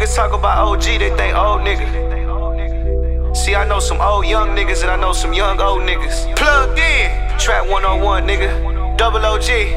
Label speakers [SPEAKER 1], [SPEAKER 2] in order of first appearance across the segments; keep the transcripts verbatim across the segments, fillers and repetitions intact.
[SPEAKER 1] niggas talk about O G, they think old nigga. See, I know some old young niggas and I know some young old niggas. Plugged in, Trap one oh one, nigga. Double O G.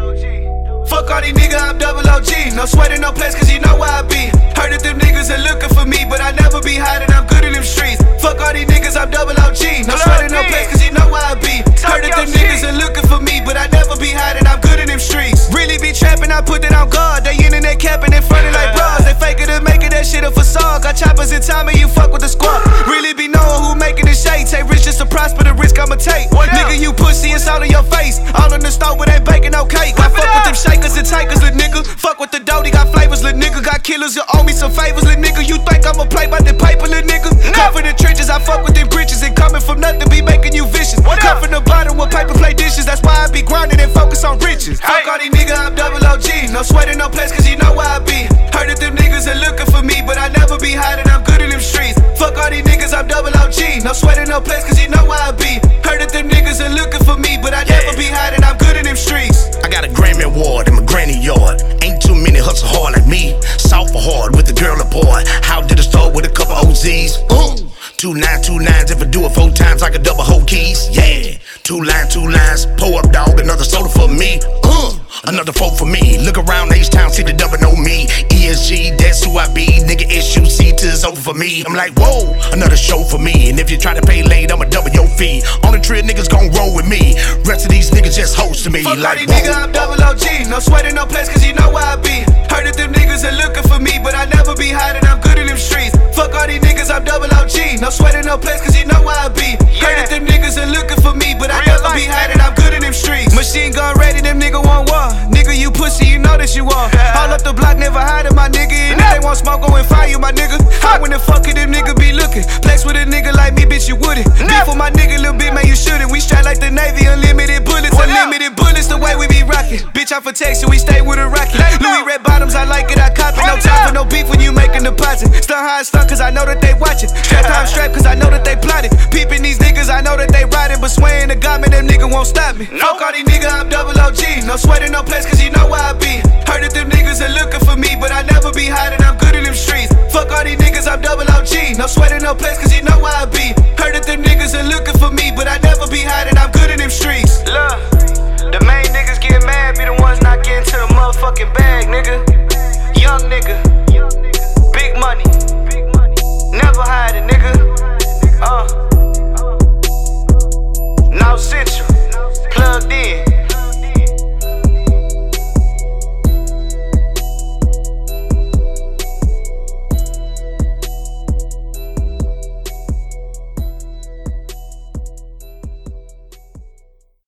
[SPEAKER 1] Fuck all these niggas, I'm double O G. No sweat in no place, cause you know where I be. Heard that them niggas are looking for me, but I never be hiding, I'm good in them streets. Fuck all these niggas, I'm double O G. No sweat in no place, cause you know where I be. Heard that them niggas are looking for me, but I never be hiding, I'm good in them streets. Really be trapping, I put it on guard. They internet capping in front of like bras. They fake it and making that shit a facade. Got choppers in time and you fuck with the squad. Really be knowing who making the shade. Take rich just to prosper, the risk I'ma take. Nigga, you pussy, it's all in your face. All in the stove, it ain't baking no cake. I fuck with them shakers and takers, little nigga. Fuck with the doty, got flavors, little nigga. Got killers, you owe me some favors, little nigga. You think I'ma play by the paper, little nigga? Come from the trenches, I fuck with them britches. And coming from nothing, be making you vicious. Come from the bottom with paper play dishes. That's why I be grinding and focus on riches. Fuck all these niggas, I'm double O G. No sweat in no place, cause you know where I be. Heard that them niggas are looking for me, but I never be hiding, I'm good in them streets. Fuck all these niggas, I'm double O G. No sweat in no place, cause you know where I be. Heard that them niggas are looking for me, but I never be hiding, I'm good in them streets.
[SPEAKER 2] I got a Grammy award in my granny yard. Ain't too many hustle hard like me. Soft or hard with the girl or boy. How did it start with a couple O Z's? Ooh. Two nine, two nines, if I do it four times, I can double whole keys. Yeah, two lines, two lines, pull up dog, another soda for me. Uh, another folk for me. Look around H-Town, see the double know me. E S G, that's who I be. Nigga, issue C to it's over for me. I'm like, whoa, another show for me. And if you try to pay late, I'ma double your fee. On the trip, niggas gon' roll with me. Rest of these niggas just hosting me.
[SPEAKER 1] Fuck
[SPEAKER 2] like,
[SPEAKER 1] all these niggas, I'm double O G. No sweat in no place, cause you know where I be. Heard that them niggas are looking for me, but I never be hiding, I'm good in them streets. Fuck all these niggas, I'm double O G. No sweat in no place, cause you know where I be. Heard that them niggas are looking for me, but I never be hiding, I'm good in them streets. Machine gun ready, them nigga want war. Nigga, you pussy, you know that you are. All up the block, never hiding, my nigga. And if they want smoke, go and fire you, my nigga. How when the fuck could them nigga be looking? Flex with a nigga like me, bitch, you wouldn't. Beef for my nigga, little bit, man, you shouldn't. We strike like the Navy, unlimited bullets, unlimited bullets, the way we be rocking. Bitch, I'm for Texas, we stay with a rocket. Louis red bottoms, I like it, I cop it. No time for no beef when you making deposit. Stunt high stunt, cause I know that they watching. Strap time strap, cause I know that they plotting. Peeping these niggas, I know that they riding. But swearing to God, man, them niggas won't stop me. Nope. Fuck all these niggas, I'm double O G. No sweat in no place, cause you know where I be. Heard that them niggas are looking for me, but I never be hiding, I'm good in them streets. Fuck all these niggas, I'm double O G. No sweat in no place, cause